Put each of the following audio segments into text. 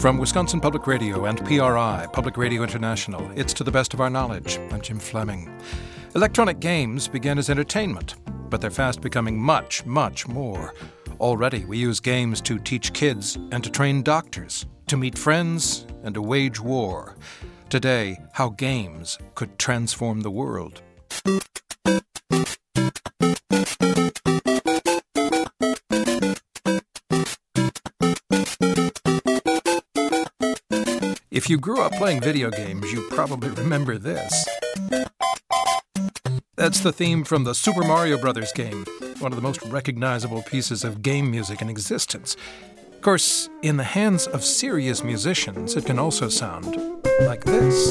From Wisconsin Public Radio and PRI, Public Radio International, it's To the Best of Our Knowledge. I'm Jim Fleming. Electronic games began as entertainment, but they're fast becoming much, much more. Already, we use games to teach kids and to train doctors, to meet friends and to wage war. Today, how games could transform the world. If you grew up playing video games, you probably remember this. That's the theme from the Super Mario Bros. Game, one of the most recognizable pieces of game music in existence. Of course, in the hands of serious musicians, it can also sound like this.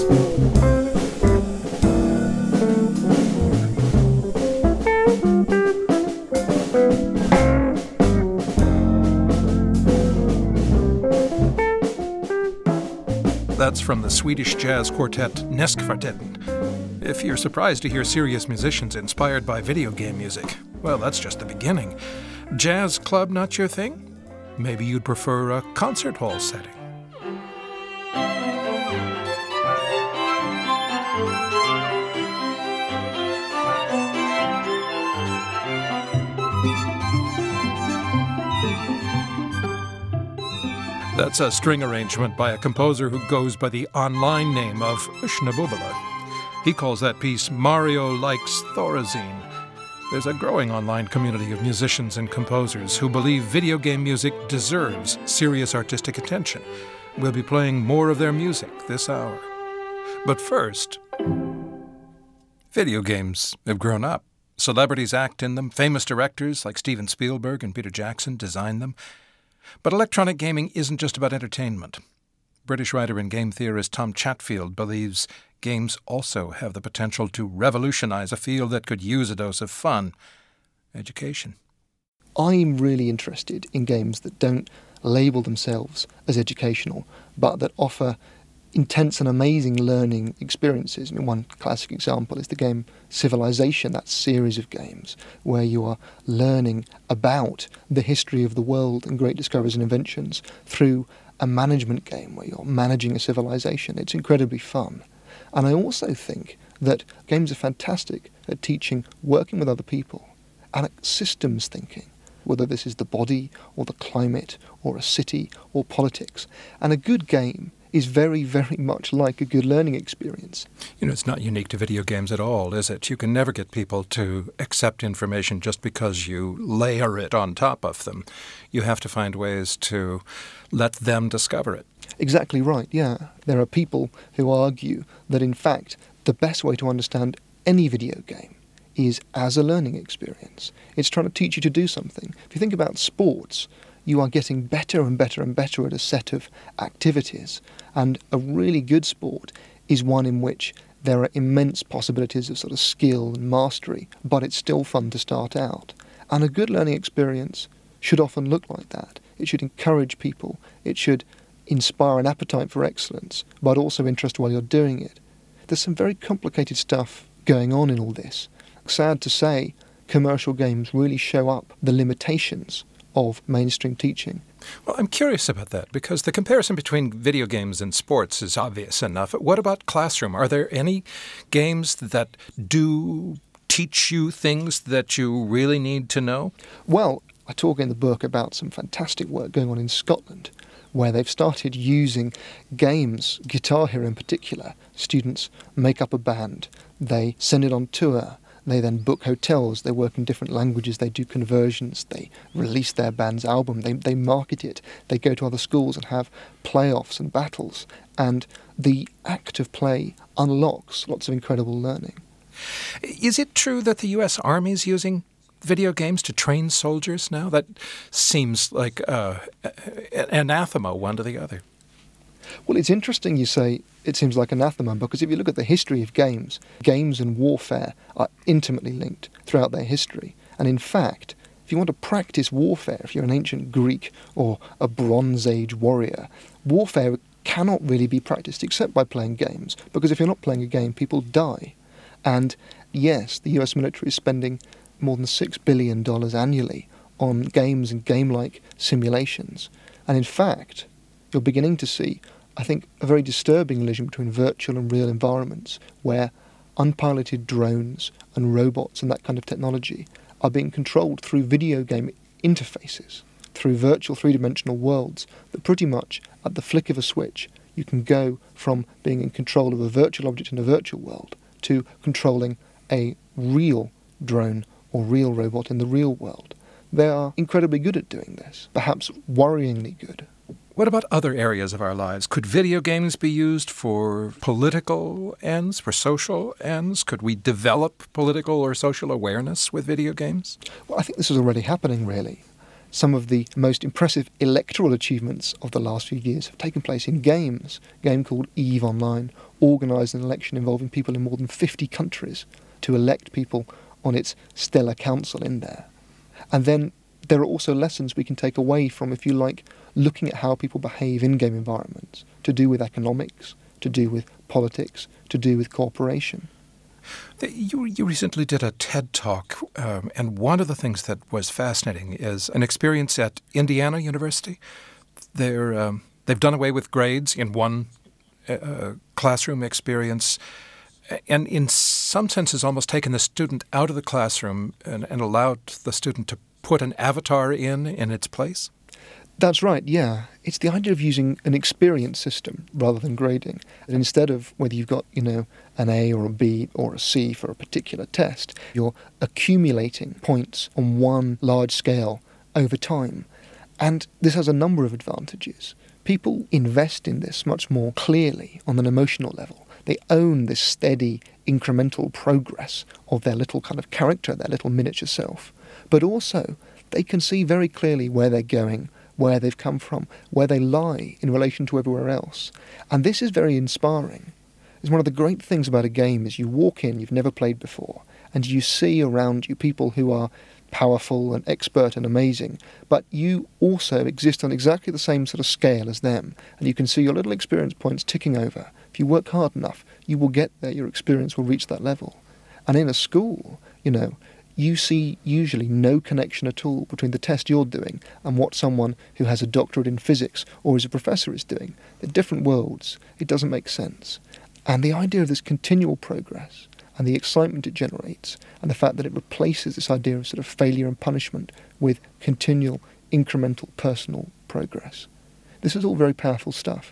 That's from the Swedish jazz quartet Näskvartetten. If you're surprised to hear serious musicians inspired by video game music, well, that's just the beginning. Jazz club not your thing? Maybe you'd prefer a concert hall setting. That's a string arrangement by a composer who goes by the online name of Schneebubele. He calls that piece Mario Likes Thorazine. There's a growing online community of musicians and composers who believe video game music deserves serious artistic attention. We'll be playing more of their music this hour. But first, video games have grown up. Celebrities act in them. Famous directors like Steven Spielberg and Peter Jackson design them. But electronic gaming isn't just about entertainment. British writer and game theorist Tom Chatfield believes games also have the potential to revolutionize a field that could use a dose of fun: education. I'm really interested in games that don't label themselves as educational, but that offer intense and amazing learning experiences. I mean, one classic example is the game Civilization, that series of games where you are learning about the history of the world and great discoveries and inventions through a management game where you're managing a civilization. It's incredibly fun. And I also think that games are fantastic at teaching working with other people and at systems thinking, whether this is the body or the climate or a city or politics. And a good game is very, very much like a good learning experience. You know, it's not unique to video games at all, is it? You can never get people to accept information just because you layer it on top of them. You have to find ways to let them discover it. Exactly right, yeah. There are people who argue that, in fact, the best way to understand any video game is as a learning experience. It's trying to teach you to do something. If you think about sports, you are getting better and better and better at a set of activities. And a really good sport is one in which there are immense possibilities of sort of skill and mastery, but it's still fun to start out. And a good learning experience should often look like that. It should encourage people. It should inspire an appetite for excellence, but also interest while you're doing it. There's some very complicated stuff going on in all this. Sad to say, commercial games really show up the limitations of mainstream teaching. Well, I'm curious about that, because the comparison between video games and sports is obvious enough. What about classroom? Are there any games that do teach you things that you really need to know? Well, I talk in the book about some fantastic work going on in Scotland, where they've started using games, Guitar Hero in particular. Students make up a band, they send it on tour, they then book hotels, they work in different languages, they do conversions, they release their band's album, they market it, they go to other schools and have playoffs and battles. And the act of play unlocks lots of incredible learning. Is it true that the U.S. Army is using video games to train soldiers now? That seems like anathema one to the other. Well, it's interesting you say it seems like anathema, because if you look at the history of games, games and warfare are intimately linked throughout their history. And in fact, if you want to practice warfare, if you're an ancient Greek or a Bronze Age warrior, warfare cannot really be practiced except by playing games, because if you're not playing a game, people die. And yes, the US military is spending more than $6 billion annually on games and game-like simulations. And in fact, you're beginning to see, I think, a very disturbing collision between virtual and real environments where unpiloted drones and robots and that kind of technology are being controlled through video game interfaces, through virtual three-dimensional worlds that pretty much at the flick of a switch you can go from being in control of a virtual object in a virtual world to controlling a real drone or real robot in the real world. They are incredibly good at doing this, perhaps worryingly good. What about other areas of our lives? Could video games be used for political ends, for social ends? Could we develop political or social awareness with video games? Well, I think this is already happening, really. Some of the most impressive electoral achievements of the last few years have taken place in games. A game called EVE Online organised an election involving people in more than 50 countries to elect people on its stellar council in there. And then there are also lessons we can take away from, if you like, looking at how people behave in game environments, to do with economics, to do with politics, to do with cooperation. You recently did a TED Talk, and one of the things that was fascinating is an experience at Indiana University. They've done away with grades in one classroom experience, and in some senses almost taken the student out of the classroom and allowed the student to put an avatar in its place? That's right, yeah. It's the idea of using an experience system rather than grading. And instead of whether you've got, an A or a B or a C for a particular test, you're accumulating points on one large scale over time. And this has a number of advantages. People invest in this much more clearly on an emotional level. They own this steady, incremental progress of their little kind of character, their little miniature self. But also, they can see very clearly where they're going, where they've come from, where they lie in relation to everywhere else. And this is very inspiring. It's one of the great things about a game is you walk in, you've never played before, and you see around you people who are powerful and expert and amazing, but you also exist on exactly the same sort of scale as them, and you can see your little experience points ticking over. If you work hard enough, you will get there, your experience will reach that level. And in a school, you see usually no connection at all between the test you're doing and what someone who has a doctorate in physics or is a professor is doing. They're different worlds. It doesn't make sense. And the idea of this continual progress and the excitement it generates and the fact that it replaces this idea of sort of failure and punishment with continual, incremental, personal progress. This is all very powerful stuff.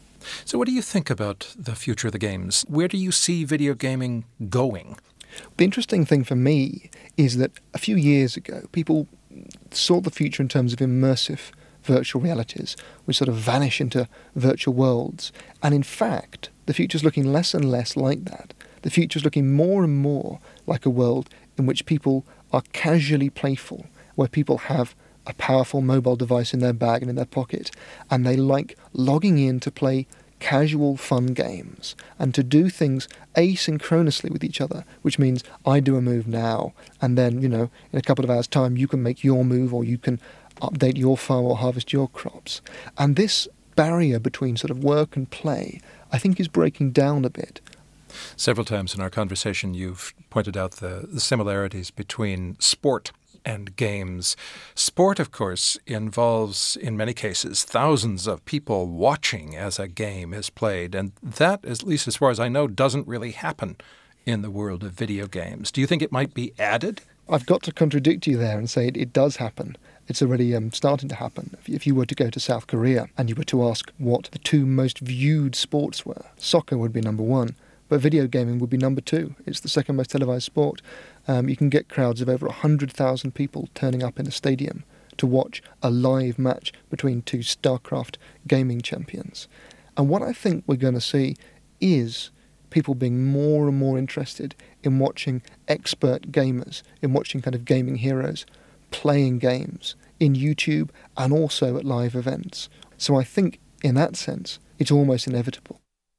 So what do you think about the future of the games? Where do you see video gaming going? The interesting thing for me is that a few years ago, people saw the future in terms of immersive virtual realities, which sort of vanish into virtual worlds. And in fact, the future's looking less and less like that. The future's looking more and more like a world in which people are casually playful, where people have a powerful mobile device in their bag and in their pocket, and they like logging in to play casual fun games and to do things asynchronously with each other, which means I do a move now and then, in a couple of hours' time you can make your move or you can update your farm or harvest your crops. And this barrier between sort of work and play, I think, is breaking down a bit. Several times in our conversation you've pointed out the similarities between sport and games. Sport, of course, involves, in many cases, thousands of people watching as a game is played, and that, at least as far as I know, doesn't really happen in the world of video games. Do you think it might be added? I've got to contradict you there and say it does happen. It's already starting to happen. If you were to go to South Korea and you were to ask what the two most viewed sports were, soccer would be number one, but video gaming would be number two. It's the second most televised sport. You can get crowds of over 100,000 people turning up in a stadium to watch a live match between two StarCraft gaming champions. And what I think we're going to see is people being more and more interested in watching expert gamers, in watching kind of gaming heroes playing games in YouTube and also at live events. So I think, in that sense, it's almost inevitable.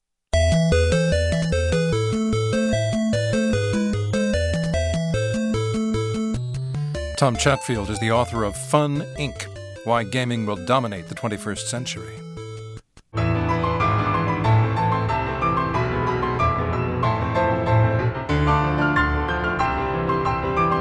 Tom Chatfield is the author of Fun, Inc., Why Gaming Will Dominate the 21st Century.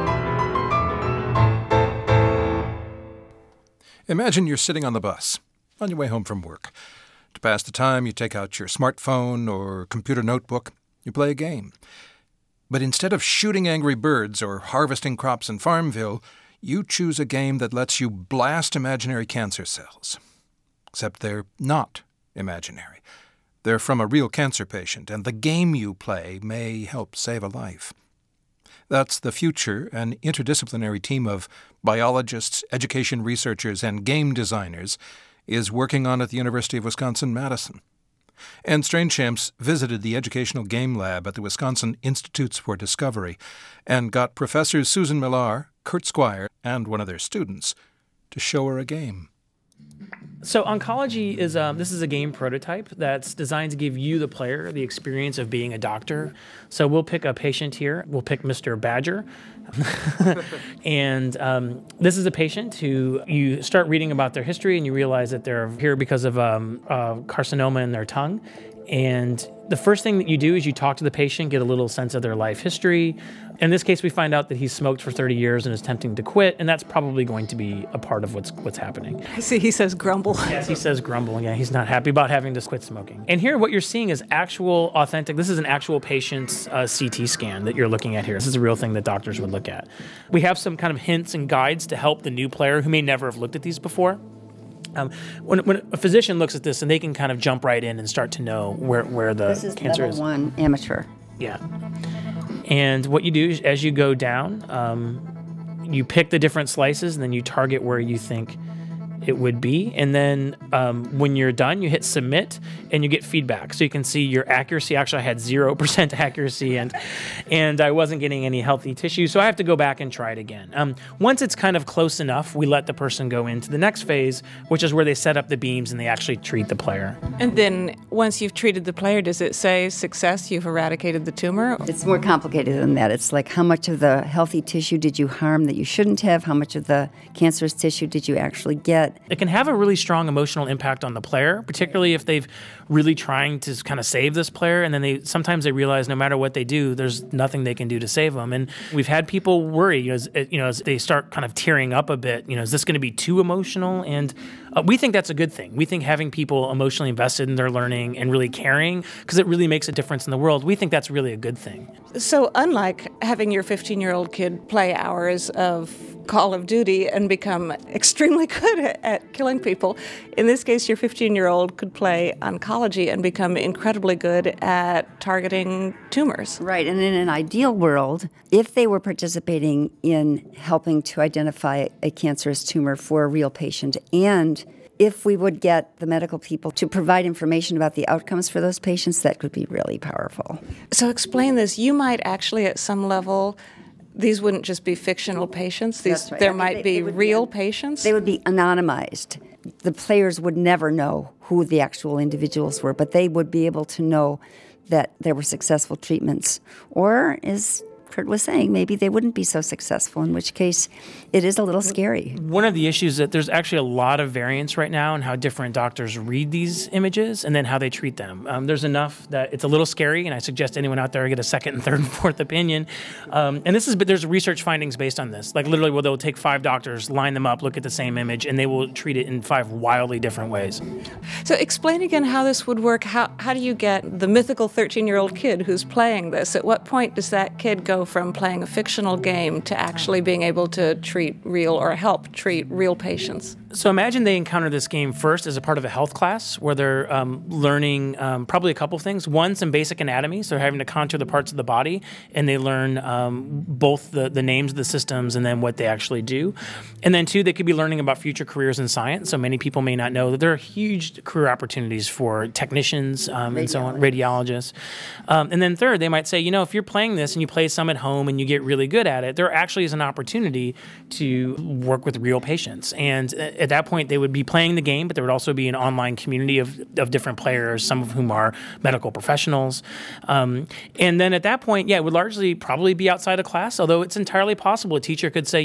Imagine you're sitting on the bus. on your way home from work. To pass the time, you take out your smartphone or computer notebook. You play a game. But instead of shooting angry birds or harvesting crops in Farmville, you choose a game that lets you blast imaginary cancer cells. Except they're not imaginary. They're from a real cancer patient, and the game you play may help save a life. That's the future an interdisciplinary team of biologists, education researchers, and game designers is working on at the University of Wisconsin-Madison. And Strangechamps visited the Educational Game Lab at the Wisconsin Institutes for Discovery and got Professors Susan Millar, Kurt Squire, and one of their students to show her a game. So Oncology is this is a game prototype that's designed to give you, the player, the experience of being a doctor. So we'll pick a patient here. We'll pick Mr. Badger. And this is a patient who you start reading about their history and you realize that they're here because of carcinoma in their tongue. And the first thing that you do is you talk to the patient, get a little sense of their life history. In this case, we find out that he's smoked for 30 years and is attempting to quit, and that's probably going to be a part of what's happening. I see he says grumble. Yes, he says grumble. Yeah, he's not happy about having to quit smoking. And here what you're seeing is actual, authentic, this is an actual patient's CT scan that you're looking at here. This is a real thing that doctors would look at. We have some kind of hints and guides to help the new player who may never have looked at these before. When a physician looks at this, and they can kind of jump right in and start to know where the cancer is. This is level 1 amateur. Yeah. And what you do is, as you go down, you pick the different slices, and then you target where you think it would be. And then when you're done, you hit submit, and you get feedback. So you can see your accuracy. Actually, I had 0% accuracy, and I wasn't getting any healthy tissue. So I have to go back and try it again. Once it's kind of close enough, we let the person go into the next phase, which is where they set up the beams and they actually treat the player. And then once you've treated the player, does it say success, you've eradicated the tumor? It's more complicated than that. It's like how much of the healthy tissue did you harm that you shouldn't have? How much of the cancerous tissue did you actually get? It can have a really strong emotional impact on the player, particularly if they've really trying to kind of save this player, and then sometimes they realize no matter what they do, there's nothing they can do to save them. And we've had people worry, as they start kind of tearing up a bit. Is this going to be too emotional? And we think that's a good thing. We think having people emotionally invested in their learning and really caring, because it really makes a difference in the world, we think that's really a good thing. So unlike having your 15-year-old kid play hours of Call of Duty and become extremely good at killing people, in this case, your 15-year-old could play oncology and become incredibly good at targeting tumors. Right, and in an ideal world, if they were participating in helping to identify a cancerous tumor for a real patient, and if we would get the medical people to provide information about the outcomes for those patients, that could be really powerful. So explain this. You might actually, at some level, these wouldn't just be fictional patients. That's right. There might be real patients. They would be anonymized. The players would never know who the actual individuals were, but they would be able to know that there were successful treatments. Or, as Kurt was saying, maybe they wouldn't be so successful, in which case it is a little scary. One of the issues is that there's actually a lot of variance right now in how different doctors read these images and then how they treat them. There's enough that it's a little scary, and I suggest anyone out there get a second and third and fourth opinion. And there's research findings based on this. Like literally, they'll take 5 doctors, line them up, look at the same image, and they will treat it in 5 wildly different ways. So explain again how this would work. How do you get the mythical 13-year-old kid who's playing this? At what point does that kid go from playing a fictional game to actually being able to treat real or help treat real patients? So imagine they encounter this game first as a part of a health class where they're learning probably a couple things. One, some basic anatomy, so they're having to contour the parts of the body, and they learn both the names of the systems and then what they actually do. And then 2, they could be learning about future careers in science. So many people may not know that there are huge career opportunities for technicians and so on, radiologists. And then 3rd, they might say, if you're playing this and you play some at home and you get really good at it, there actually is an opportunity to work with real patients. And at that point, they would be playing the game, but there would also be an online community of different players, some of whom are medical professionals. And then at that point, it would largely probably be outside of class, although it's entirely possible a teacher could say,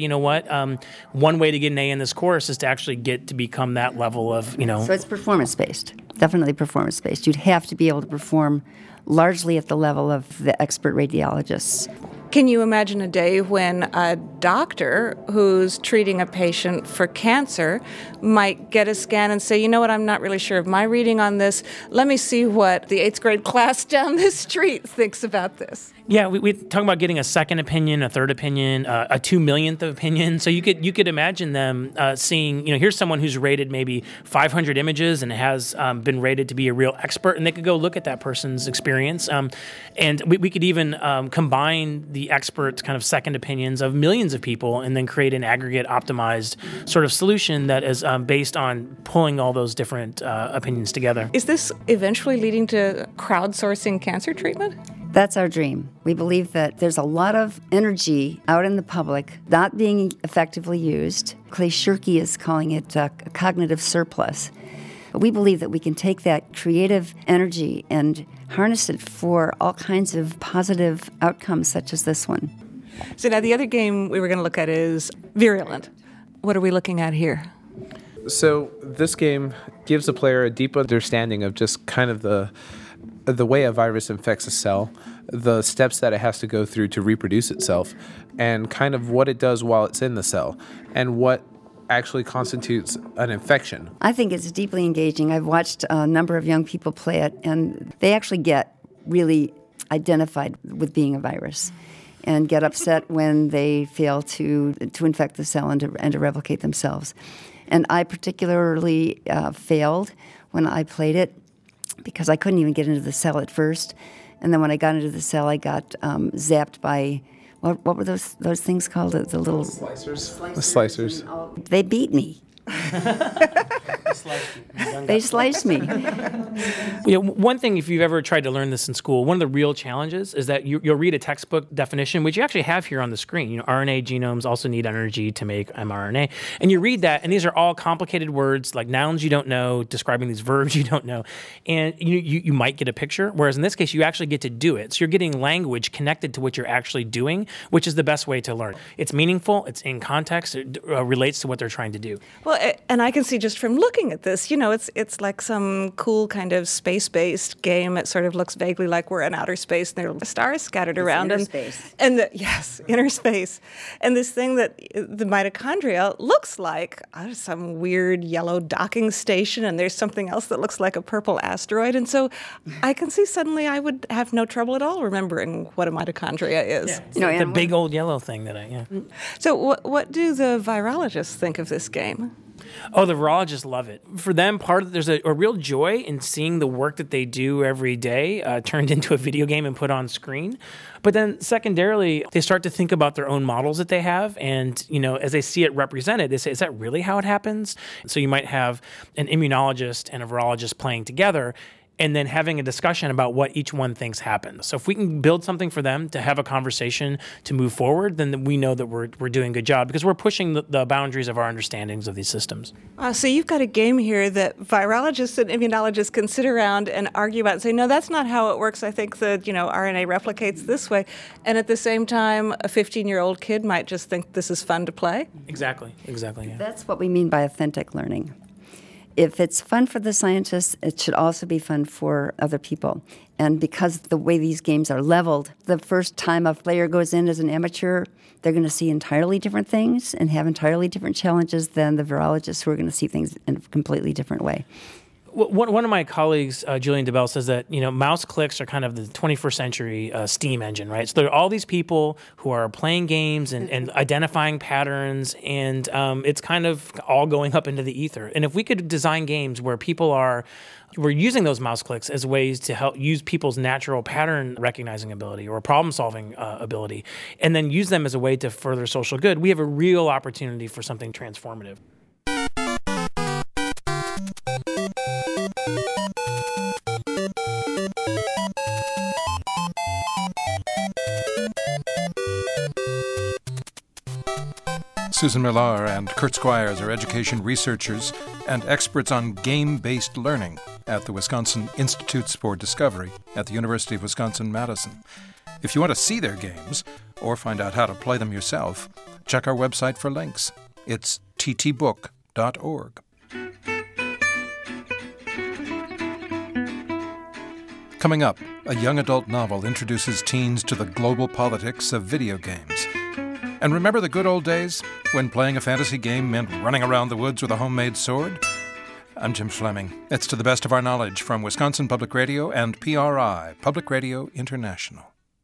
one way to get an A in this course is to actually get to become that level of, So it's performance-based, definitely performance-based. You'd have to be able to perform largely at the level of the expert radiologists. Can you imagine a day when a doctor who's treating a patient for cancer might get a scan and say, you know what, I'm not really sure of my reading on this. Let me see what the 8th grade class down the street thinks about this. Yeah, we talk about getting a second opinion, a third opinion, a 2 millionth opinion. So you could imagine them seeing, here's someone who's rated maybe 500 images and has been rated to be a real expert, and they could go look at that person's experience. And we could even combine the experts' kind of second opinions of millions of people and then create an aggregate optimized sort of solution that is based on pulling all those different opinions together. Is this eventually leading to crowdsourcing cancer treatment? That's our dream. We believe that there's a lot of energy out in the public not being effectively used. Clay Shirky is calling it a cognitive surplus. But we believe that we can take that creative energy and harness it for all kinds of positive outcomes such as this one. So now the other game we were going to look at is Virulent. What are we looking at here? So this game gives the player a deep understanding of just kind of the way a virus infects a cell, the steps that it has to go through to reproduce itself, and kind of what it does while it's in the cell, and what actually constitutes an infection. I think it's deeply engaging. I've watched a number of young people play it, and they actually get really identified with being a virus and get upset when they fail to infect the cell and to replicate themselves. And I particularly failed when I played it, because I couldn't even get into the cell at first. And then when I got into the cell, I got zapped by, what were those things called? The little... Slicers. The slicers. They beat me. They sliced me. One thing, if you've ever tried to learn this in school, one of the real challenges is that you'll read a textbook definition, which you actually have here on the screen. RNA genomes also need energy to make mRNA. And you read that, and these are all complicated words, like nouns you don't know, describing these verbs you don't know. And you might get a picture, whereas in this case, you actually get to do it. So you're getting language connected to what you're actually doing, which is the best way to learn. It's meaningful, it's in context, it relates to what they're trying to do. Well, and I can see just from looking at this, it's like some cool kind of space-based game. It sort of looks vaguely like we're in outer space and there are stars scattered around. Inner space. Yes, inner space. And this thing that the mitochondria looks like some weird yellow docking station, and there's something else that looks like a purple asteroid. And so I can see suddenly I would have no trouble at all remembering what a mitochondria is. Yeah, the big old yellow thing that So what do the virologists think of this game? Oh, the virologists love it. For them, there's a real joy in seeing the work that they do every day turned into a video game and put on screen. But then secondarily, they start to think about their own models that they have. And, as they see it represented, they say, is that really how it happens? So you might have an immunologist and a virologist playing together, and then having a discussion about what each one thinks happens. So if we can build something for them to have a conversation to move forward, then we know that we're doing a good job, because we're pushing the boundaries of our understandings of these systems. So you've got a game here that virologists and immunologists can sit around and argue about and say, no, that's not how it works. I think that, RNA replicates this way. And at the same time, a 15-year-old kid might just think this is fun to play. Exactly, yeah. That's what we mean by authentic learning. If it's fun for the scientists, it should also be fun for other people. And because the way these games are leveled, the first time a player goes in as an amateur, they're going to see entirely different things and have entirely different challenges than the virologists who are going to see things in a completely different way. One of my colleagues, Julian DeBell, says that mouse clicks are kind of the 21st century steam engine, right? So there are all these people who are playing games and identifying patterns, and it's kind of all going up into the ether. And if we could design games where we're using those mouse clicks as ways to help use people's natural pattern recognizing ability or problem solving ability, and then use them as a way to further social good, we have a real opportunity for something transformative. Susan Millar and Kurt Squires are education researchers and experts on game-based learning at the Wisconsin Institutes for Discovery at the University of Wisconsin-Madison. If you want to see their games or find out how to play them yourself, check our website for links. It's ttbook.org. Coming up, a young adult novel introduces teens to the global politics of video games. And remember the good old days when playing a fantasy game meant running around the woods with a homemade sword? I'm Jim Fleming. It's To the Best of Our Knowledge from Wisconsin Public Radio and PRI, Public Radio International.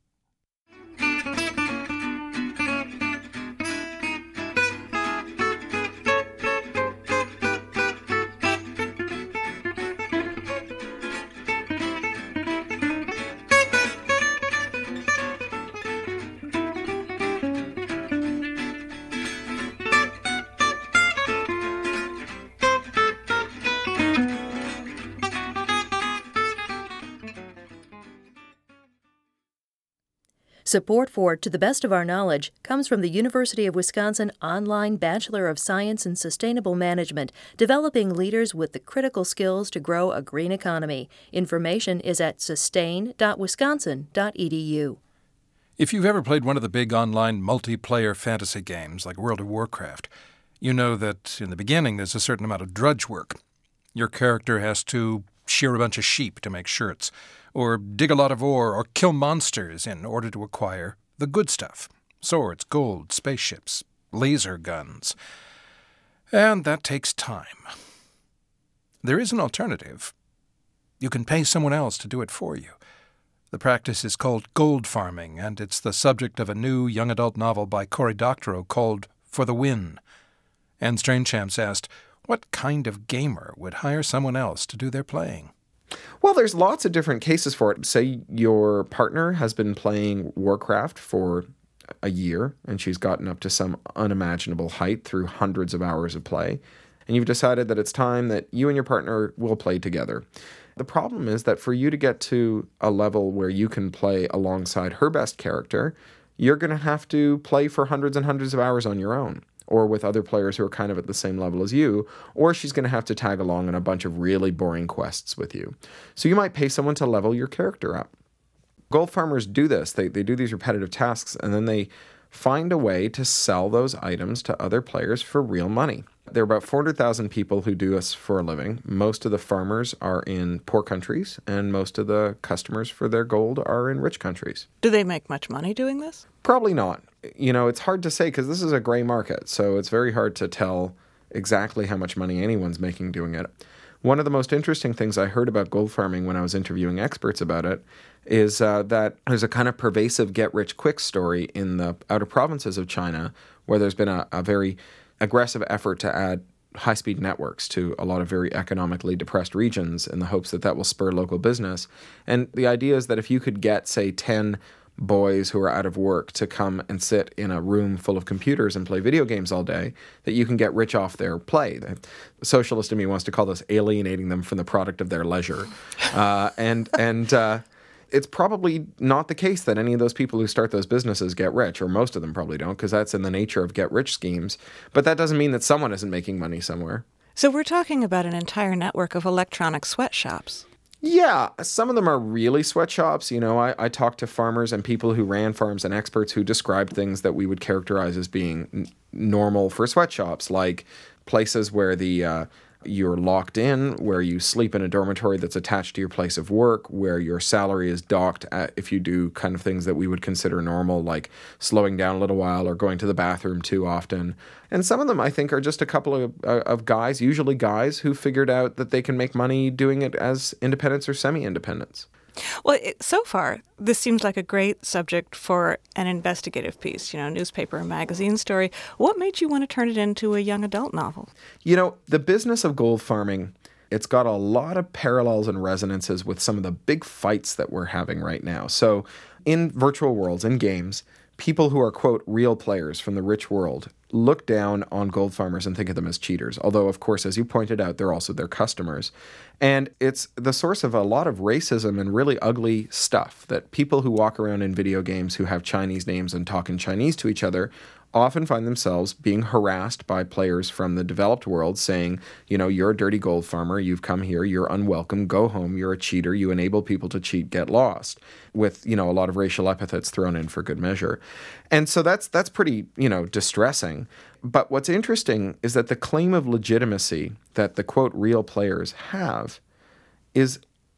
Support for To the Best of Our Knowledge comes from the University of Wisconsin online Bachelor of Science in Sustainable Management, developing leaders with the critical skills to grow a green economy. Information is at sustain.wisconsin.edu. If you've ever played one of the big online multiplayer fantasy games like World of Warcraft, you know that in the beginning there's a certain amount of drudge work. Your character has to shear a bunch of sheep to make shirts, or dig a lot of ore, or kill monsters in order to acquire the good stuff. Swords, gold, spaceships, laser guns. And that takes time. There is an alternative. You can pay someone else to do it for you. The practice is called gold farming, and it's the subject of a new young adult novel by Cory Doctorow called For the Win. And Strangechamps asked, what kind of gamer would hire someone else to do their playing? Well, there's lots of different cases for it. Say your partner has been playing Warcraft for a year, and she's gotten up to some unimaginable height through hundreds of hours of play, and you've decided that it's time that you and your partner will play together. The problem is that for you to get to a level where you can play alongside her best character, you're going to have to play for hundreds and hundreds of hours on your own, or with other players who are kind of at the same level as you, or she's going to have to tag along on a bunch of really boring quests with you. So you might pay someone to level your character up. Gold farmers do this. They do these repetitive tasks, and then they find a way to sell those items to other players for real money. There are about 400,000 people who do this for a living. Most of the farmers are in poor countries, and most of the customers for their gold are in rich countries. Do they make much money doing this? Probably not. You know, it's hard to say because this is a gray market, so it's very hard to tell exactly how much money anyone's making doing it. One of the most interesting things I heard about gold farming when I was interviewing experts about it is that there's a kind of pervasive get-rich-quick story in the outer provinces of China where there's been a very aggressive effort to add high-speed networks to a lot of very economically depressed regions in the hopes that that will spur local business. And the idea is that if you could get, say, 10 boys who are out of work to come and sit in a room full of computers and play video games all day, that you can get rich off their play. The socialist in me wants to call this alienating them from the product of their leisure. It's probably not the case that any of those people who start those businesses get rich, or most of them probably don't, because that's in the nature of get-rich schemes. But that doesn't mean that someone isn't making money somewhere. So we're talking about an entire network of electronic sweatshops. Yeah, some of them are really sweatshops. You know, I talked to farmers and people who ran farms and experts who described things that we would characterize as being normal for sweatshops, like places where you're locked in, where you sleep in a dormitory that's attached to your place of work, where your salary is docked if you do kind of things that we would consider normal, like slowing down a little while or going to the bathroom too often. And some of them, I think, are just a couple of guys, usually guys, who figured out that they can make money doing it as independents or semi-independents. Well, so far, this seems like a great subject for an investigative piece, newspaper or magazine story. What made you want to turn it into a young adult novel? You know, the business of gold farming, it's got a lot of parallels and resonances with some of the big fights that we're having right now. So in virtual worlds, in games, people who are, quote, real players from the rich world look down on gold farmers and think of them as cheaters. Although, of course, as you pointed out, they're also their customers. And it's the source of a lot of racism and really ugly stuff that people who walk around in video games who have Chinese names and talk in Chinese to each other often find themselves being harassed by players from the developed world saying, you're a dirty gold farmer, you've come here, you're unwelcome, go home, you're a cheater, you enable people to cheat, get lost, with, a lot of racial epithets thrown in for good measure. And so that's pretty, distressing. But what's interesting is that the claim of legitimacy that the, quote, real players have is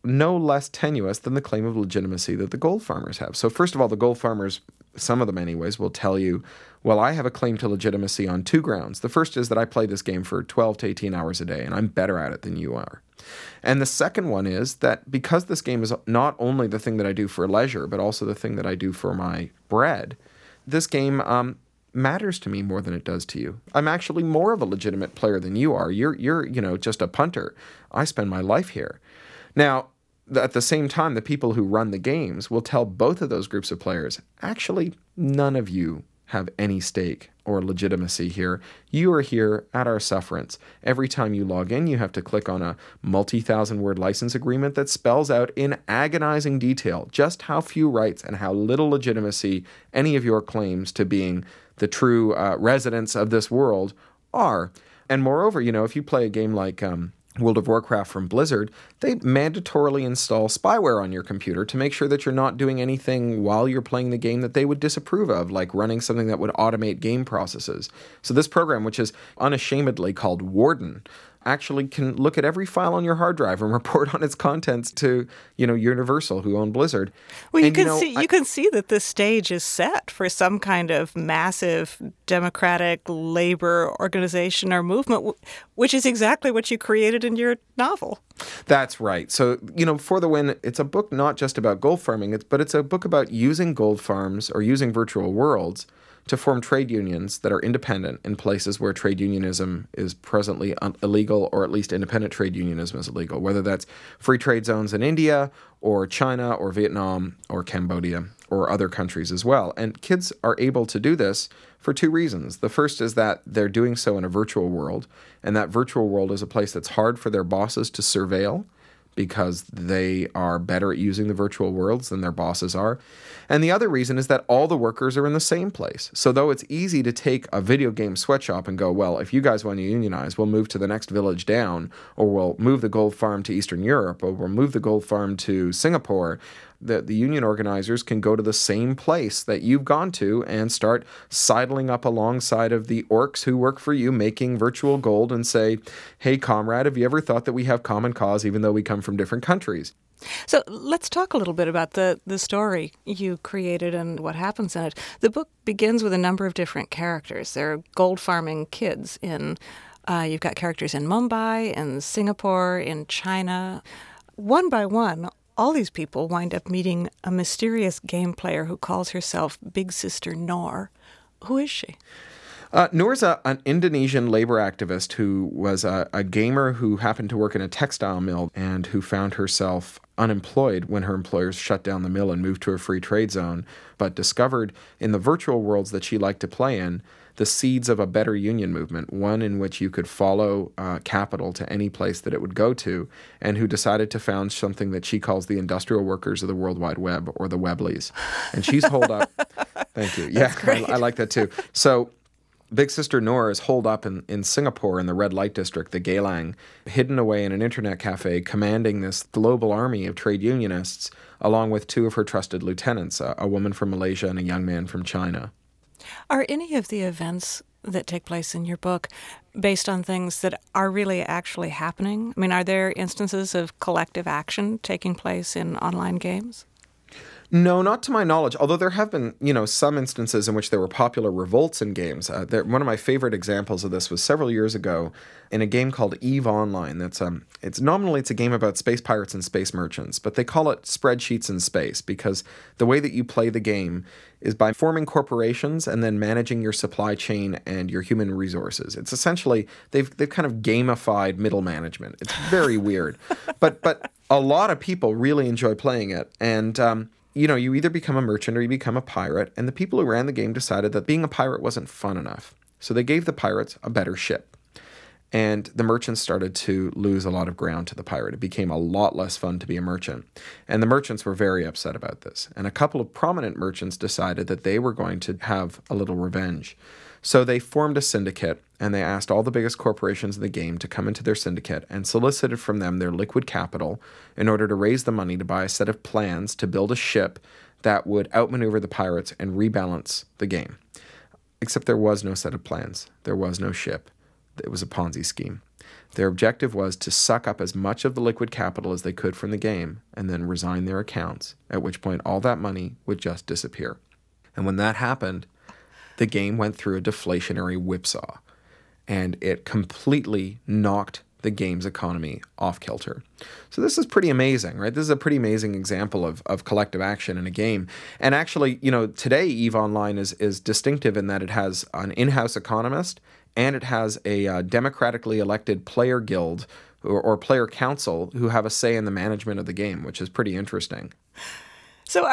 no less tenuous than the claim of legitimacy that the gold farmers have. So first of all, the gold farmers, some of them anyways, will tell you, well, I have a claim to legitimacy on 2 grounds. The first is that I play this game for 12 to 18 hours a day, and I'm better at it than you are. And the second one is that because this game is not only the thing that I do for leisure, but also the thing that I do for my bread, this game matters to me more than it does to you. I'm actually more of a legitimate player than you are. You're just a punter. I spend my life here. Now, at the same time, the people who run the games will tell both of those groups of players, actually, none of you have any stake or legitimacy here. You are here at our sufferance. Every time you log in, you have to click on a multi-thousand-word license agreement that spells out in agonizing detail just how few rights and how little legitimacy any of your claims to being the true residents of this world are. And moreover, if you play a game like World of Warcraft from Blizzard, they mandatorily install spyware on your computer to make sure that you're not doing anything while you're playing the game that they would disapprove of, like running something that would automate game processes. So this program, which is unashamedly called Warden, actually can look at every file on your hard drive and report on its contents to, Universal, who own Blizzard. Well, you can see that this stage is set for some kind of massive democratic labor organization or movement, which is exactly what you created in your novel. That's right. So, For the Win, it's a book not just about gold farming, but it's a book about using gold farms or using virtual worlds to form trade unions that are independent in places where trade unionism is presently illegal, or at least independent trade unionism is illegal, whether that's free trade zones in India or China or Vietnam or Cambodia or other countries as well. And kids are able to do this for 2 reasons. The first is that they're doing so in a virtual world, and that virtual world is a place that's hard for their bosses to surveil because they are better at using the virtual worlds than their bosses are. And the other reason is that all the workers are in the same place. So though it's easy to take a video game sweatshop and go, well, if you guys want to unionize, we'll move to the next village down, or we'll move the gold farm to Eastern Europe, or we'll move the gold farm to Singapore, the union organizers can go to the same place that you've gone to and start sidling up alongside of the orcs who work for you making virtual gold and say, hey, comrade, have you ever thought that we have common cause even though we come from different countries? So let's talk a little bit about the story you created and what happens in it. The book begins with a number of different characters. There are gold farming kids you've got characters in Mumbai, in Singapore, in China. One by one, all these people wind up meeting a mysterious game player who calls herself Big Sister Noor. Who is she? Noor's an Indonesian labor activist who was a gamer who happened to work in a textile mill and who found herself unemployed when her employers shut down the mill and moved to a free trade zone, but discovered in the virtual worlds that she liked to play in the seeds of a better union movement, one in which you could follow capital to any place that it would go to, and who decided to found something that she calls the Industrial Workers of the World Wide Web, or the Weblies. And she's holed up. Thank you. Yeah, I like that too. So Big Sister Noor is holed up in Singapore in the red light district, the Geylang, hidden away in an internet cafe, commanding this global army of trade unionists, along with 2 of her trusted lieutenants, a woman from Malaysia and a young man from China. Are any of the events that take place in your book based on things that are really actually happening? I mean, are there instances of collective action taking place in online games? No, not to my knowledge, although there have been, some instances in which there were popular revolts in games. One of my favorite examples of this was several years ago in a game called EVE Online. It's a game about space pirates and space merchants, but they call it Spreadsheets in Space because the way that you play the game is by forming corporations and then managing your supply chain and your human resources. It's essentially, they've kind of gamified middle management. It's very weird, but a lot of people really enjoy playing it, and you either become a merchant or you become a pirate, and the people who ran the game decided that being a pirate wasn't fun enough. So they gave the pirates a better ship. And the merchants started to lose a lot of ground to the pirate. It became a lot less fun to be a merchant. And the merchants were very upset about this. And a couple of prominent merchants decided that they were going to have a little revenge. So they formed a syndicate, and they asked all the biggest corporations in the game to come into their syndicate and solicited from them their liquid capital in order to raise the money to buy a set of plans to build a ship that would outmaneuver the pirates and rebalance the game. Except there was no set of plans. There was no ship. It was a Ponzi scheme. Their objective was to suck up as much of the liquid capital as they could from the game and then resign their accounts, at which point all that money would just disappear. And when that happened, the game went through a deflationary whipsaw, and it completely knocked the game's economy off kilter. So this is pretty amazing, right? This is a pretty amazing example of collective action in a game. And actually, today EVE Online is distinctive in that it has an in-house economist and it has a democratically elected player guild or player council who have a say in the management of the game, which is pretty interesting. So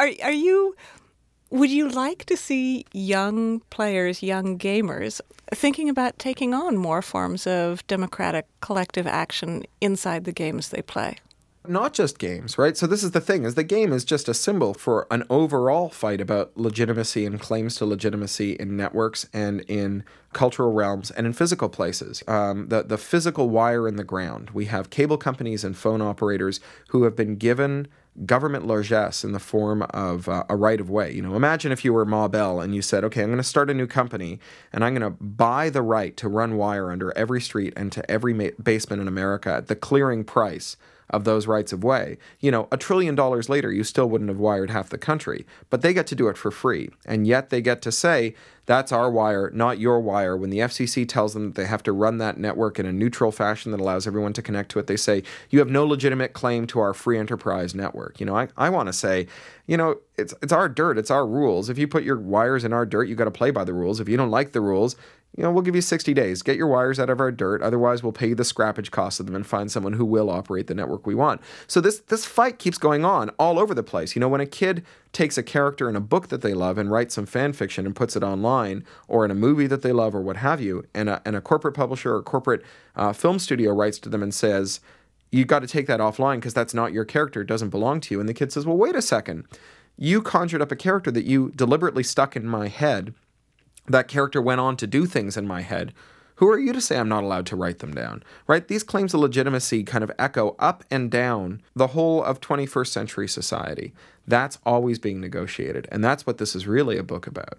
would you like to see young players, young gamers, thinking about taking on more forms of democratic collective action inside the games they play? Not just games, right? So this is the thing, is the game is just a symbol for an overall fight about legitimacy and claims to legitimacy in networks and in cultural realms and in physical places. The physical wire in the ground. We have cable companies and phone operators who have been given government largesse in the form of a right-of-way. Imagine if you were Ma Bell and you said, okay, I'm going to start a new company and I'm going to buy the right to run wire under every street and to every basement in America at the clearing price of those rights of way. $1 trillion later, you still wouldn't have wired half the country, but they get to do it for free. And yet they get to say, that's our wire, not your wire. When the FCC tells them that they have to run that network in a neutral fashion that allows everyone to connect to it, they say, you have no legitimate claim to our free enterprise network. I want to say, it's our dirt, it's our rules. If you put your wires in our dirt, you got to play by the rules. If you don't like the rules, we'll give you 60 days. Get your wires out of our dirt. Otherwise, we'll pay you the scrappage cost of them and find someone who will operate the network we want. So this fight keeps going on all over the place. When a kid takes a character in a book that they love and writes some fan fiction and puts it online, or in a movie that they love or what have you, and a corporate publisher or corporate film studio writes to them and says, you got to take that offline because that's not your character. It doesn't belong to you. And the kid says, well, wait a second. You conjured up a character that you deliberately stuck in my head. That character went on to do things in my head. Who are you to say I'm not allowed to write them down? Right? These claims of legitimacy kind of echo up and down the whole of 21st century society. That's always being negotiated. And that's what this is really a book about.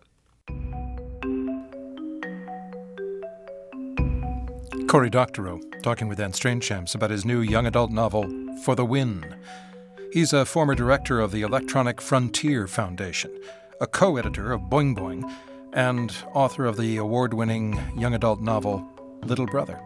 Cory Doctorow talking with Anne Strainchamps about his new young adult novel, For the Win. He's a former director of the Electronic Frontier Foundation, a co-editor of Boing Boing, and author of the award-winning young adult novel, Little Brother.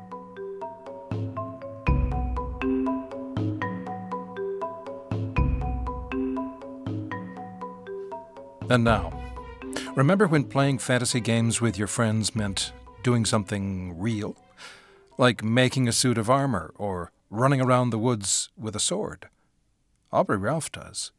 And now, remember when playing fantasy games with your friends meant doing something real? Like making a suit of armor or running around the woods with a sword? Aubrey Ralph does.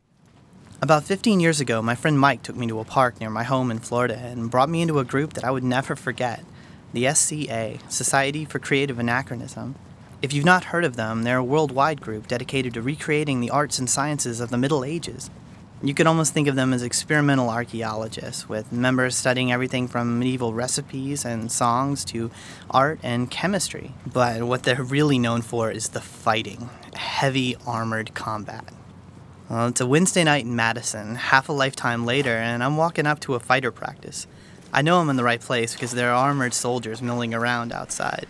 About 15 years ago, my friend Mike took me to a park near my home in Florida and brought me into a group that I would never forget, the SCA, Society for Creative Anachronism. If you've not heard of them, they're a worldwide group dedicated to recreating the arts and sciences of the Middle Ages. You could almost think of them as experimental archaeologists, with members studying everything from medieval recipes and songs to art and chemistry. But what they're really known for is the fighting, heavy armored combat. Well, it's a Wednesday night in Madison, half a lifetime later, and I'm walking up to a fighter practice. I know I'm in the right place because there are armored soldiers milling around outside.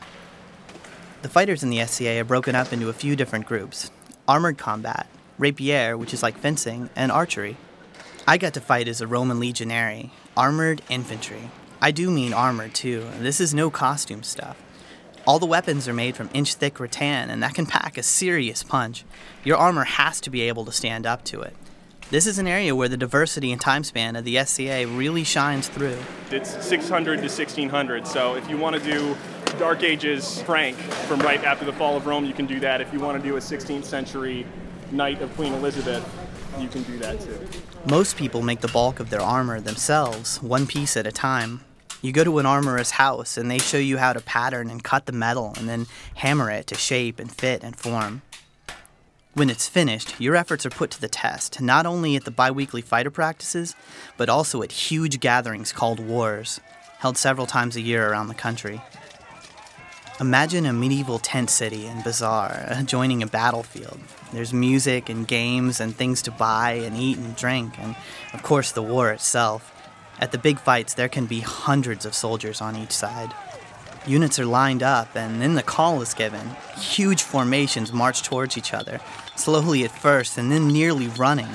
The fighters in the SCA are broken up into a few different groups. Armored combat, rapier, which is like fencing, and archery. I got to fight as a Roman legionary, armored infantry. I do mean armored, too. This is no costume stuff. All the weapons are made from inch-thick rattan, and that can pack a serious punch. Your armor has to be able to stand up to it. This is an area where the diversity and time span of the SCA really shines through. It's 600 to 1600, so if you want to do Dark Ages Frank from right after the fall of Rome, you can do that. If you want to do a 16th century Knight of Queen Elizabeth, you can do that too. Most people make the bulk of their armor themselves, one piece at a time. You go to an armorer's house and they show you how to pattern and cut the metal and then hammer it to shape and fit and form. When it's finished, your efforts are put to the test, not only at the bi-weekly fighter practices, but also at huge gatherings called wars, held several times a year around the country. Imagine a medieval tent city and bazaar adjoining a battlefield. There's music and games and things to buy and eat and drink, and of course the war itself. At the big fights, there can be hundreds of soldiers on each side. Units are lined up, and then the call is given. Huge formations march towards each other, slowly at first, and then nearly running.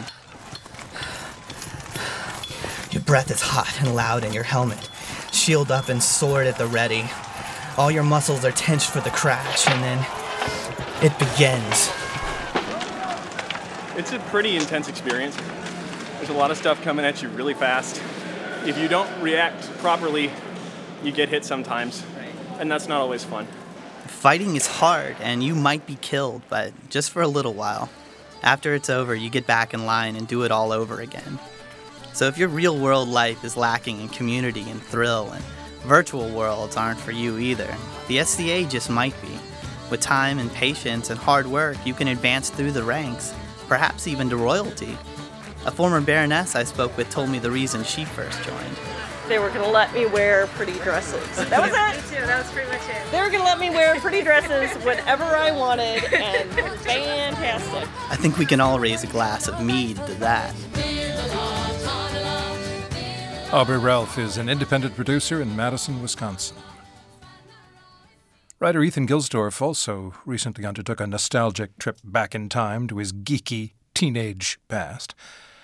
Your breath is hot and loud in your helmet, shield up and sword at the ready. All your muscles are tensed for the crash, and then it begins. It's a pretty intense experience. There's a lot of stuff coming at you really fast. If you don't react properly, you get hit sometimes, and that's not always fun. Fighting is hard, and you might be killed, but just for a little while. After it's over, you get back in line and do it all over again. So if your real-world life is lacking in community and thrill, and virtual worlds aren't for you either, the SCA just might be. With time and patience and hard work, you can advance through the ranks, perhaps even to royalty. A former baroness I spoke with told me the reason she first joined. They were going to let me wear pretty dresses. That was it. Me too. That was pretty much it. They were going to let me wear pretty dresses whenever I wanted, and fantastic. I think we can all raise a glass of mead to that. Aubrey Ralph is an independent producer in Madison, Wisconsin. Writer Ethan Gilsdorf also recently undertook a nostalgic trip back in time to his geeky teenage past.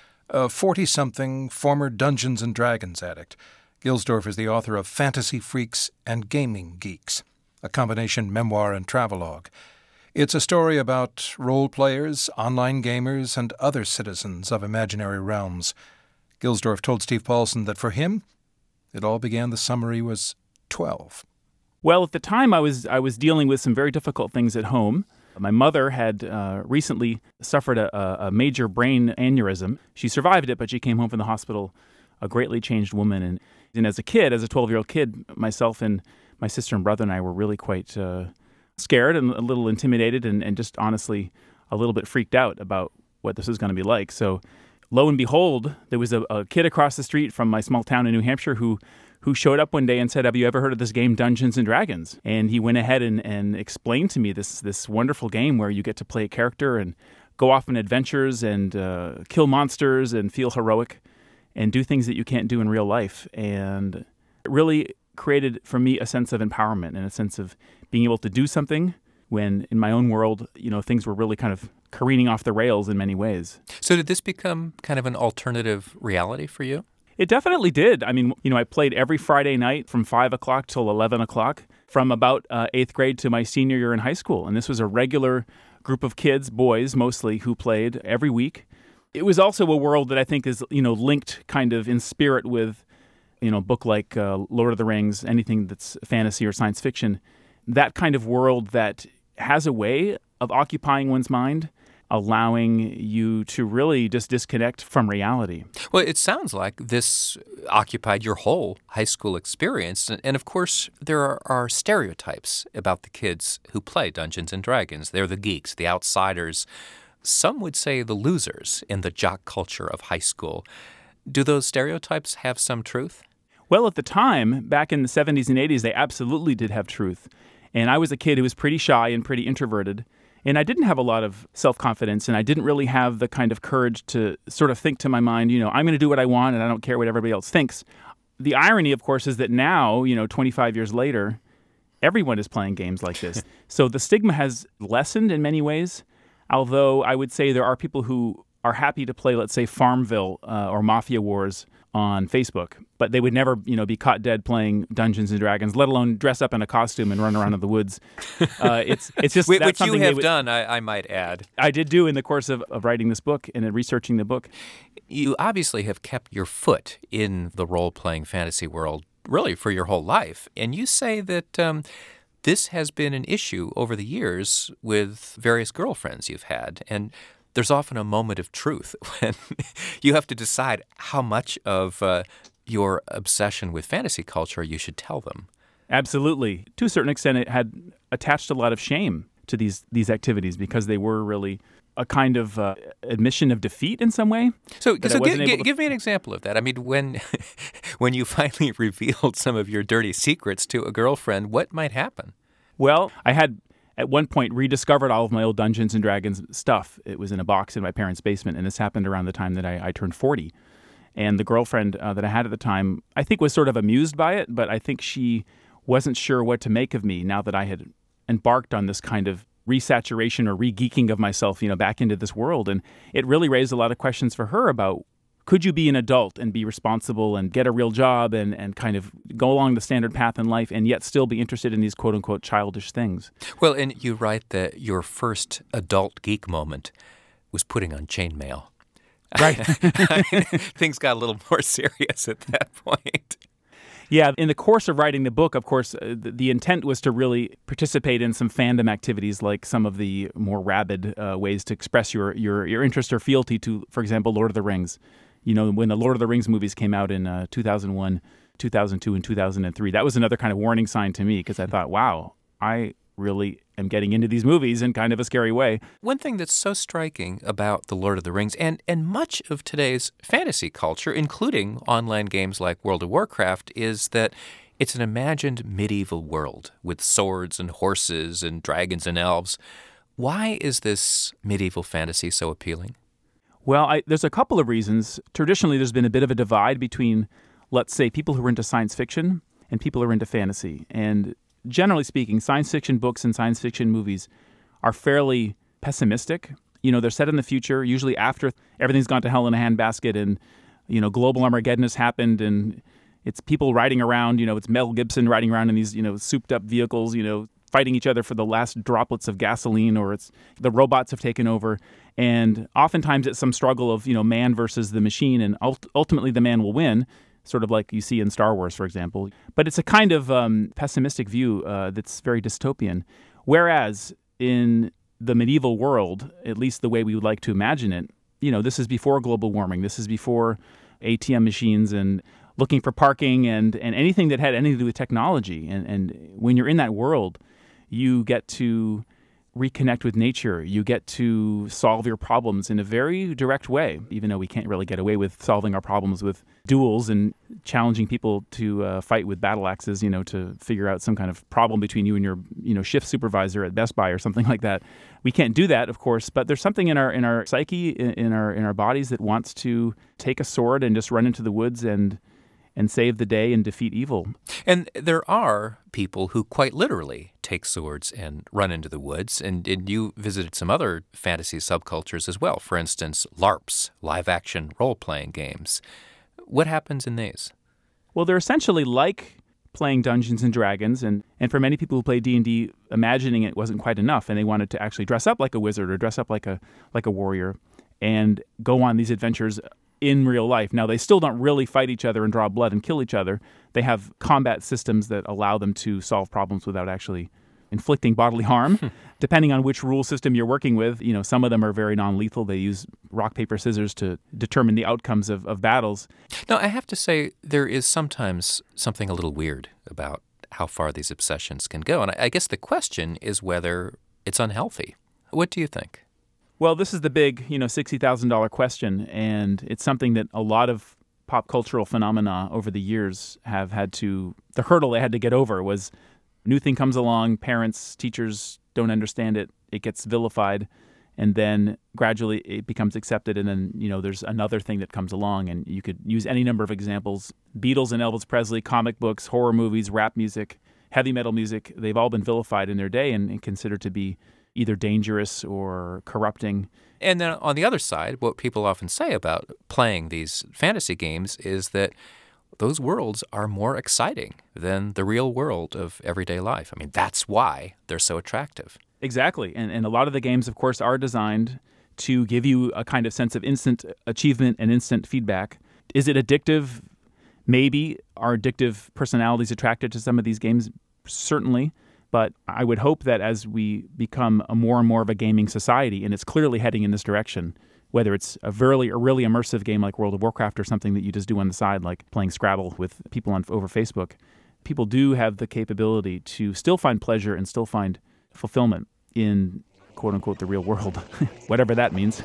A 40-something former Dungeons & Dragons addict, Gilsdorf is the author of Fantasy Freaks and Gaming Geeks, a combination memoir and travelogue. It's a story about role players, online gamers, and other citizens of imaginary realms. Gilsdorf told Steve Paulson that for him, it all began the summer he was 12. Well, at the time, I was dealing with some very difficult things at home. My mother had recently suffered a major brain aneurysm. She survived it, but she came home from the hospital a greatly changed woman. And as a kid, as a 12-year-old kid, myself and my sister and brother and I were really quite scared and a little intimidated and just honestly a little bit freaked out about what this was going to be like. So lo and behold, there was a kid across the street from my small town in New Hampshire who showed up one day and said, "Have you ever heard of this game Dungeons & Dragons?" And he went ahead and explained to me this wonderful game where you get to play a character and go off on adventures and kill monsters and feel heroic and do things that you can't do in real life. And it really created for me a sense of empowerment and a sense of being able to do something when in my own world, things were really kind of careening off the rails in many ways. So did this become kind of an alternative reality for you? It definitely did. I mean, I played every Friday night from 5 o'clock till 11 o'clock from about 8th grade to my senior year in high school. And this was a regular group of kids, boys mostly, who played every week. It was also a world that I think is, linked kind of in spirit with, a book like Lord of the Rings, anything that's fantasy or science fiction. That kind of world that has a way of occupying one's mind, allowing you to really just disconnect from reality. Well, it sounds like this occupied your whole high school experience. And of course, there are stereotypes about the kids who play Dungeons & Dragons. They're the geeks, the outsiders. Some would say the losers in the jock culture of high school. Do those stereotypes have some truth? Well, at the time, back in the 70s and 80s, they absolutely did have truth. And I was a kid who was pretty shy and pretty introverted. And I didn't have a lot of self-confidence, and I didn't really have the kind of courage to sort of think to my mind, I'm going to do what I want, and I don't care what everybody else thinks. The irony, of course, is that now, 25 years later, everyone is playing games like this. So the stigma has lessened in many ways, although I would say there are people who are happy to play, let's say, Farmville or Mafia Wars on Facebook, but they would never, be caught dead playing Dungeons and Dragons, let alone dress up in a costume and run around in the woods. It's just which that's you something have done, I might add. I did do in the course of writing this book and researching the book. You obviously have kept your foot in the role-playing fantasy world really for your whole life, and you say that this has been an issue over the years with various girlfriends you've had, and there's often a moment of truth when you have to decide how much of your obsession with fantasy culture you should tell them. Absolutely. To a certain extent, it had attached a lot of shame to these activities because they were really a kind of admission of defeat in some way. So give me an example of that. I mean, when you finally revealed some of your dirty secrets to a girlfriend, what might happen? Well, I had at one point rediscovered all of my old Dungeons & Dragons stuff. It was in a box in my parents' basement, and this happened around the time that I turned 40. And the girlfriend that I had at the time, I think, was sort of amused by it, but I think she wasn't sure what to make of me now that I had embarked on this kind of resaturation or re-geeking of myself, back into this world. And it really raised a lot of questions for her about, could you be an adult and be responsible and get a real job and kind of go along the standard path in life and yet still be interested in these quote-unquote childish things? Well, and you write that your first adult geek moment was putting on chainmail. Right. Things got a little more serious at that point. Yeah, in the course of writing the book, of course, the intent was to really participate in some fandom activities, like some of the more rabid ways to express your interest or fealty to, for example, Lord of the Rings. When the Lord of the Rings movies came out in 2001, 2002, and 2003, that was another kind of warning sign to me, because I thought, wow, I really am getting into these movies in kind of a scary way. One thing that's so striking about The Lord of the Rings and much of today's fantasy culture, including online games like World of Warcraft, is that it's an imagined medieval world with swords and horses and dragons and elves. Why is this medieval fantasy so appealing? Well, there's a couple of reasons. Traditionally, there's been a bit of a divide between, let's say, people who are into science fiction and people who are into fantasy. And generally speaking, science fiction books and science fiction movies are fairly pessimistic. They're set in the future, usually after everything's gone to hell in a handbasket and, global Armageddon has happened and it's people riding around, it's Mel Gibson riding around in these, souped up vehicles, fighting each other for the last droplets of gasoline, or it's the robots have taken over. And oftentimes it's some struggle of, man versus the machine, and ultimately the man will win, sort of like you see in Star Wars, for example. But it's a kind of pessimistic view that's very dystopian. Whereas in the medieval world, at least the way we would like to imagine it, this is before global warming. This is before ATM machines and looking for parking and anything that had anything to do with technology. And when you're in that world, you get to reconnect with nature. You get to solve your problems in a very direct way, even though we can't really get away with solving our problems with duels and challenging people to fight with battle axes, to figure out some kind of problem between you and your, shift supervisor at Best Buy or something like that. We can't do that, of course, but there's something in our psyche, in our bodies that wants to take a sword and just run into the woods and save the day and defeat evil. And there are people who quite literally take swords and run into the woods, and you visited some other fantasy subcultures as well. For instance, LARPs, live-action role-playing games. What happens in these? Well, they're essentially like playing Dungeons and Dragons, and for many people who play D&D, imagining it wasn't quite enough, and they wanted to actually dress up like a wizard or dress up like a warrior and go on these adventures in real life. Now, they still don't really fight each other and draw blood and kill each other. They have combat systems that allow them to solve problems without actually inflicting bodily harm. Depending on which rule system you're working with, some of them are very non-lethal. They use rock, paper, scissors to determine the outcomes of battles. Now, I have to say, there is sometimes something a little weird about how far these obsessions can go. And I guess the question is whether it's unhealthy. What do you think? Well, this is the big, $60,000 question, and it's something that a lot of pop cultural phenomena over the years have had to, the hurdle they had to get over was a new thing comes along, parents, teachers don't understand it, it gets vilified, and then gradually it becomes accepted, and then, there's another thing that comes along, and you could use any number of examples. Beatles and Elvis Presley, comic books, horror movies, rap music, heavy metal music, they've all been vilified in their day and considered to be either dangerous or corrupting. And then on the other side, what people often say about playing these fantasy games is that those worlds are more exciting than the real world of everyday life. I mean, that's why they're so attractive. Exactly. And a lot of the games, of course, are designed to give you a kind of sense of instant achievement and instant feedback. Is it addictive? Maybe. Are addictive personalities attracted to some of these games? Certainly. But I would hope that as we become more and more of a gaming society, and it's clearly heading in this direction, whether it's a really immersive game like World of Warcraft or something that you just do on the side, like playing Scrabble with people over Facebook, people do have the capability to still find pleasure and still find fulfillment in, quote-unquote, the real world, whatever that means.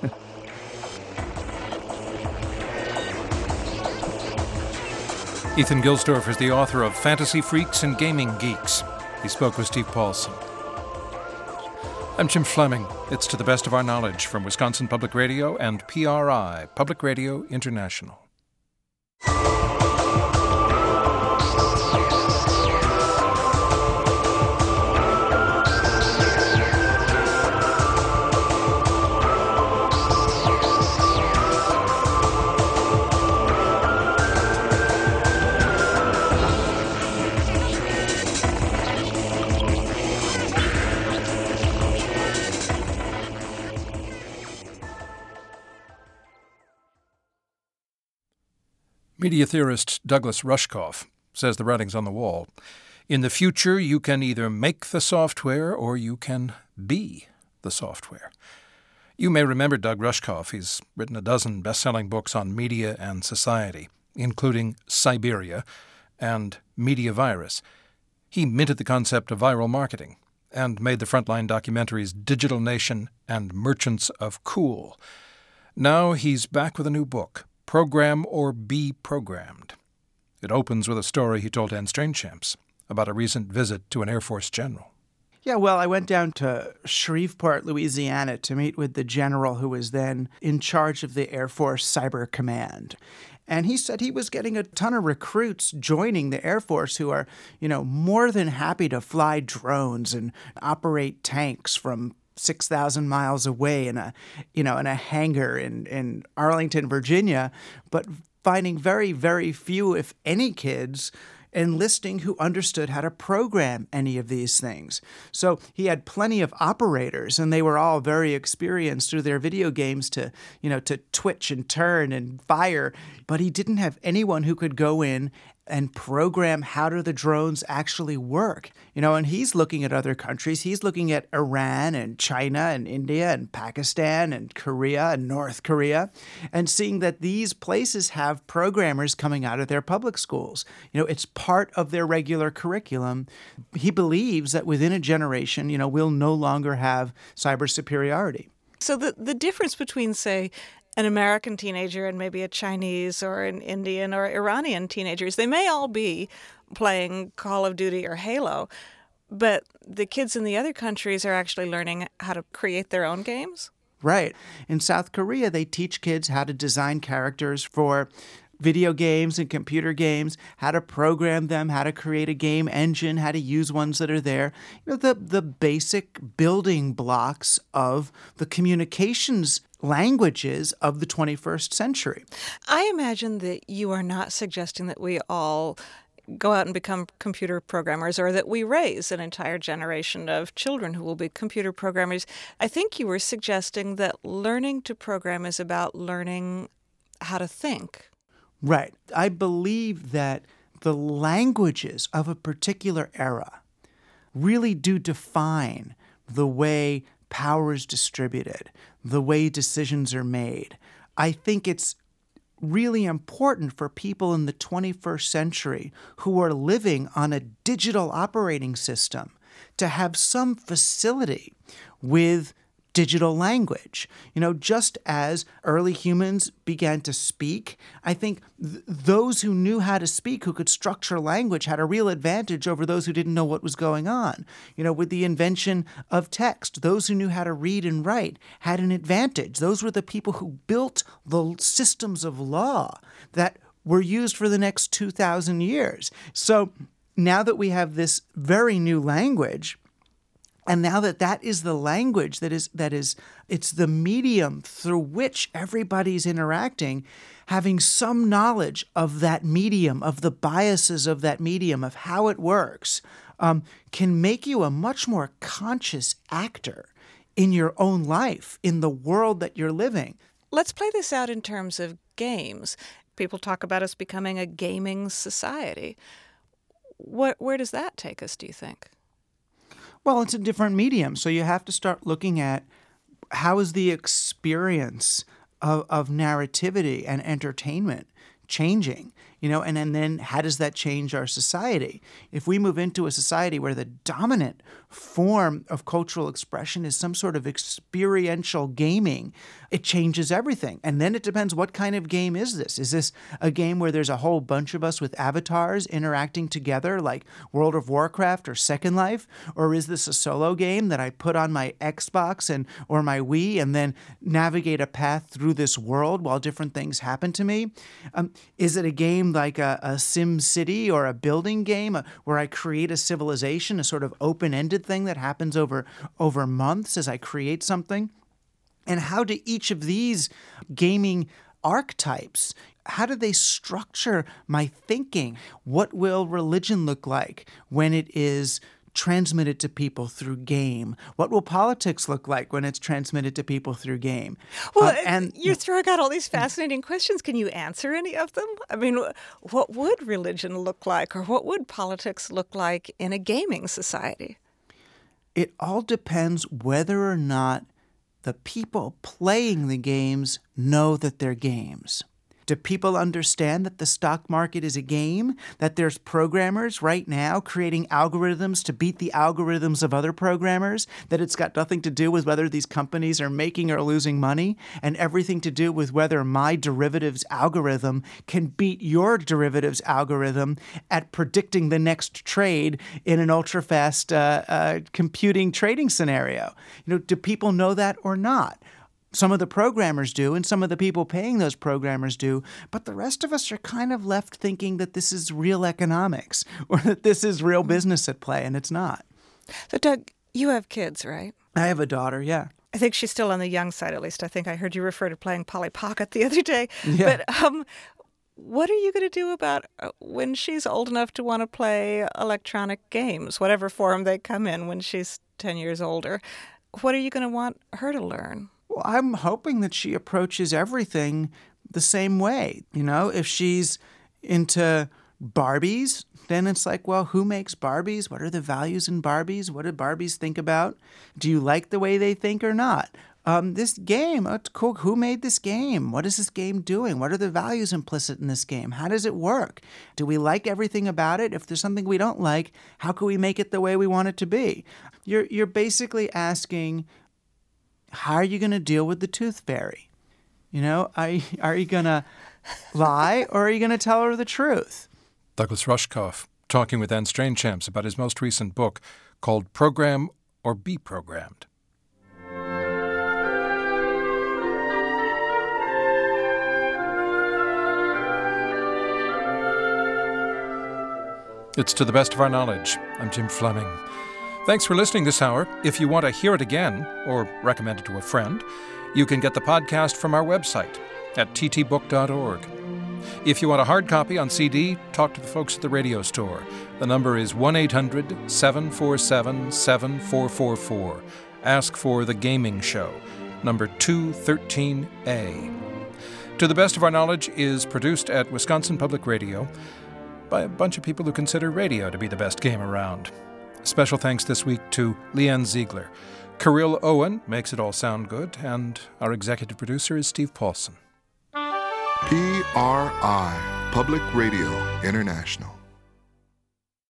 Ethan Gilsdorf is the author of Fantasy Freaks and Gaming Geeks. He spoke with Steve Paulson. I'm Jim Fleming. It's To the Best of Our Knowledge from Wisconsin Public Radio and PRI, Public Radio International. Media theorist Douglas Rushkoff says the writing's on the wall. In the future, you can either make the software or you can be the software. You may remember Doug Rushkoff. He's written a dozen best-selling books on media and society, including Siberia and Media Virus. He minted the concept of viral marketing and made the frontline documentaries Digital Nation and Merchants of Cool. Now he's back with a new book, Program or Be Programmed. It opens with a story he told Anne Strainchamps about a recent visit to an Air Force general. Yeah, well, I went down to Shreveport, Louisiana to meet with the general who was then in charge of the Air Force Cyber Command. And he said he was getting a ton of recruits joining the Air Force who are, more than happy to fly drones and operate tanks from 6,000 miles away in a hangar in Arlington, Virginia, but finding very, very few, if any, kids enlisting who understood how to program any of these things. So he had plenty of operators, and they were all very experienced through their video games to twitch and turn and fire, but he didn't have anyone who could go in and program how do the drones actually work. And he's looking at other countries. He's looking at Iran and China and India and Pakistan and Korea and North Korea and seeing that these places have programmers coming out of their public schools. It's part of their regular curriculum. He believes that within a generation, we'll no longer have cyber superiority. So the difference between, say, an American teenager and maybe a Chinese or an Indian or Iranian teenagers, they may all be playing Call of Duty or Halo, but the kids in the other countries are actually learning how to create their own games? Right. In South Korea, they teach kids how to design characters for video games and computer games, how to program them, how to create a game engine, how to use ones that are there. The basic building blocks of the communications languages of the 21st century. I imagine that you are not suggesting that we all go out and become computer programmers or that we raise an entire generation of children who will be computer programmers. I think you were suggesting that learning to program is about learning how to think. Right. I believe that the languages of a particular era really do define the way power is distributed, the way decisions are made. I think it's really important for people in the 21st century who are living on a digital operating system to have some facility with digital language. Just as early humans began to speak, I think those who knew how to speak, who could structure language, had a real advantage over those who didn't know what was going on. With the invention of text, those who knew how to read and write had an advantage. Those were the people who built the systems of law that were used for the next 2,000 years. So now that we have this very new language, and now that is the language it's the medium through which everybody's interacting, having some knowledge of that medium, of the biases of that medium, of how it works, can make you a much more conscious actor in your own life, in the world that you're living. Let's play this out in terms of games. People talk about us becoming a gaming society. Where does that take us, do you think? Well, it's a different medium, so you have to start looking at how is the experience of narrativity and entertainment changing, and then how does that change our society? If we move into a society where the dominant form of cultural expression is some sort of experiential gaming, it changes everything. And then it depends, what kind of game is this? Is this a game where there's a whole bunch of us with avatars interacting together like World of Warcraft or Second Life? Or is this a solo game that I put on my Xbox or my Wii and then navigate a path through this world while different things happen to me? Is it a game like a Sim City or a building game where I create a civilization, a sort of open-ended thing that happens over months as I create something? And how do each of these gaming archetypes, how do they structure my thinking? What will religion look like when it is transmitted to people through game? What will politics look like when it's transmitted to people through game? Well, and you're throwing out all these fascinating questions. Can you answer any of them? I mean, what would religion look like, or what would politics look like in a gaming society? It all depends whether or not the people playing the games know that they're games. Do people understand that the stock market is a game? That there's programmers right now creating algorithms to beat the algorithms of other programmers? That it's got nothing to do with whether these companies are making or losing money, and everything to do with whether my derivatives algorithm can beat your derivatives algorithm at predicting the next trade in an ultra-fast computing trading scenario? Do people know that or not? Some of the programmers do, and some of the people paying those programmers do, but the rest of us are kind of left thinking that this is real economics or that this is real business at play, and it's not. So, Doug, you have kids, right? I have a daughter, yeah. I think she's still on the young side, at least. I think I heard you refer to playing Polly Pocket the other day. Yeah. But what are you going to do about when she's old enough to want to play electronic games, whatever form they come in when she's 10 years older? What are you going to want her to learn? Well, I'm hoping that she approaches everything the same way. If she's into Barbies, then it's like, well, who makes Barbies? What are the values in Barbies? What do Barbies think about? Do you like the way they think or not? This game, it's cool. Who made this game? What is this game doing? What are the values implicit in this game? How does it work? Do we like everything about it? If there's something we don't like, how can we make it the way we want it to be? You're basically asking, how are you going to deal with the tooth fairy? Are you going to lie, or are you going to tell her the truth? Douglas Rushkoff talking with Anne Strainchamps about his most recent book called Program or Be Programmed. It's To the Best of Our Knowledge. I'm Jim Fleming. Thanks for listening this hour. If you want to hear it again, or recommend it to a friend, you can get the podcast from our website at ttbook.org. If you want a hard copy on CD, talk to the folks at the radio store. The number is 1-800-747-7444. Ask for The Gaming Show, number 213A. To the Best of Our Knowledge is produced at Wisconsin Public Radio by a bunch of people who consider radio to be the best game around. Special thanks this week to Leanne Ziegler. Kirill Owen makes it all sound good, and our executive producer is Steve Paulson. PRI, Public Radio International.